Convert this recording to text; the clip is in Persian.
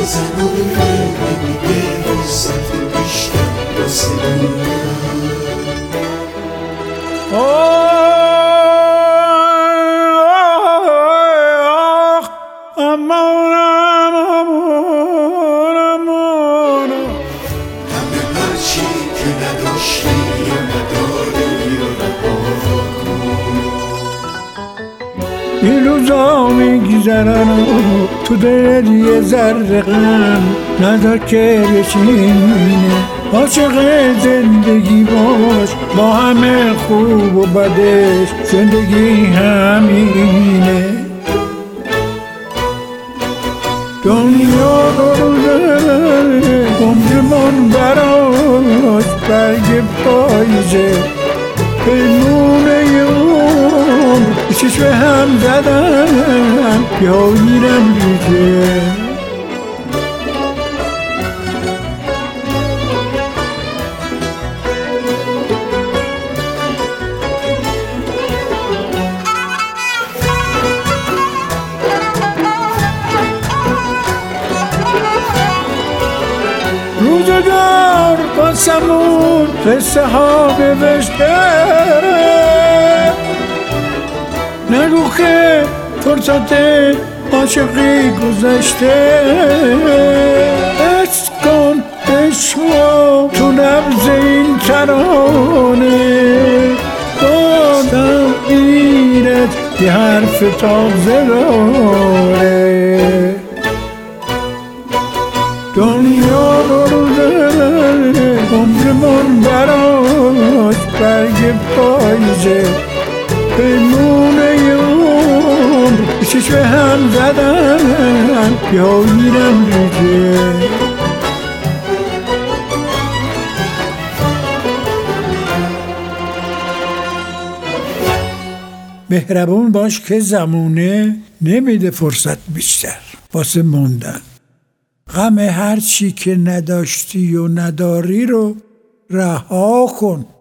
زمانه نمیده فرصت بیشتر واسه دنیا. امان همه هرچی که نداشتی یا نداری یا رها کن. این روزا میگذرن و تو دلت یه ذره غم نذار که بشینه. عاشق زندگی باش با همه خوب و بدش، زندگی همینه. دنیا روزه عمرمون براش برگ پاییزه، پیمونه عمر چشم هم زدن یا میرم ریزه. روزگار واسمون قصه ها نوشته، نگو که فرصت عاشقی گذشته. عشق کن عشقا تو نبض این ترانه، بازم اینت یه حرف تازه داره. دنیا روزه عمرمون براش برگ پاییزه، پیمونه عمر چشم هم زدن یا میرم ریزه. مهربون باش که زمونه نمیده فرصت بیشتر واسه موندن. غم هر چی که نداشتی و نداری رو رها کن.